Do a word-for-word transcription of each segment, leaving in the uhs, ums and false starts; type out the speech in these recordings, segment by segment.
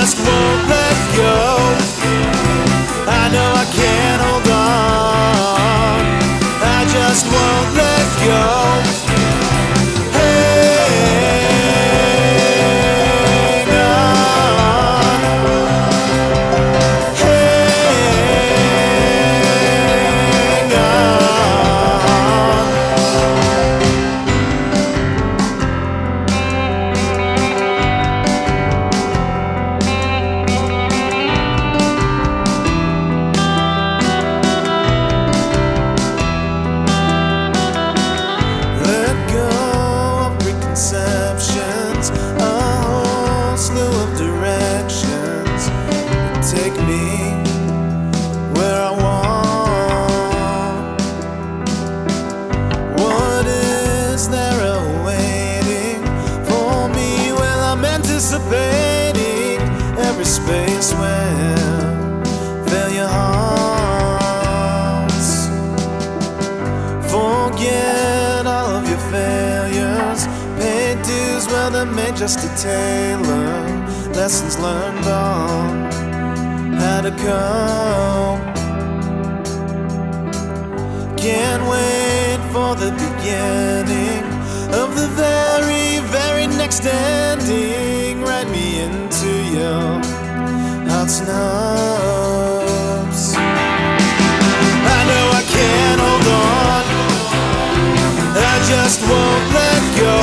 just won't let go. I know I can't hold on. I just won't let go. Take me where I want. What is there awaiting for me? Well, I'm anticipating every space where failure haunts. Forget all of your failures. Pay dues, well, they're made just to tailor lessons learned on how to cope. Can't wait for the beginning of the very, very next ending. Write me into your heart's nubs. I know I can't hold on. I just won't let go.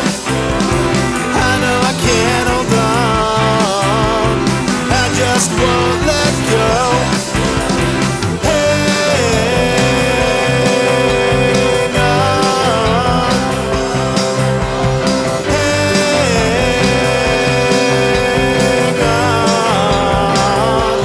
I know I can't hold on. I just won't let go. Hang on. Hang on.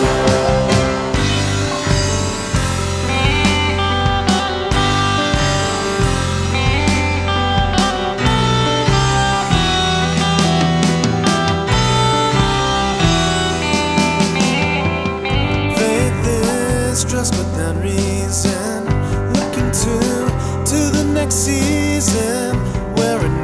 Trust without reason, looking to to the next season where it